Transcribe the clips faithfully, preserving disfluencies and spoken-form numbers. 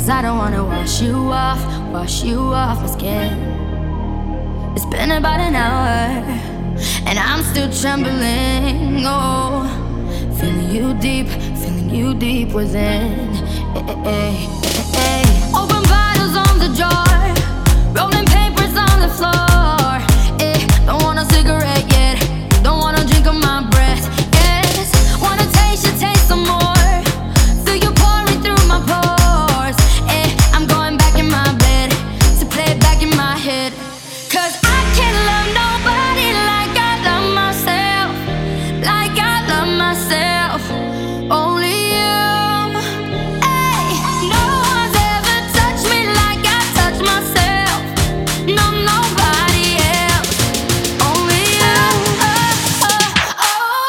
I don't wanna wash you off, wash you off my skin. It's been about an hour, and I'm still trembling. Oh, feeling you deep, feeling you deep within. Hey, hey, hey, hey. Open bottles on the jar, rolling papers on the floor. Eh, don't want a cigarette yet, don't wanna drink on my breath. Yes, wanna taste you, taste some more. Feel you pouring through my pores. Eh, I'm going back in my bed to play it back in my head. Cause I can't love nobody like I love myself, like I love myself. Only you. Hey, no one's ever touched me like I touch myself. No, nobody else. Only you. Oh, oh,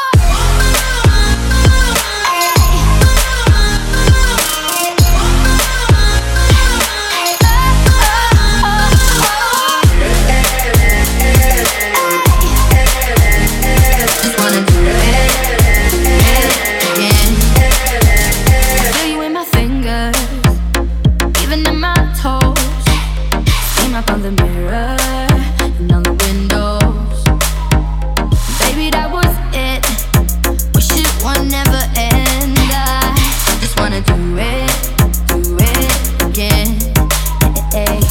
just wanna do it again. I feel you in my fingers, even in my toes. Came up on the mirror and on the windows. Baby, that was it. Wish it would never end. I just wanna do it, do it again. Hey, hey, hey.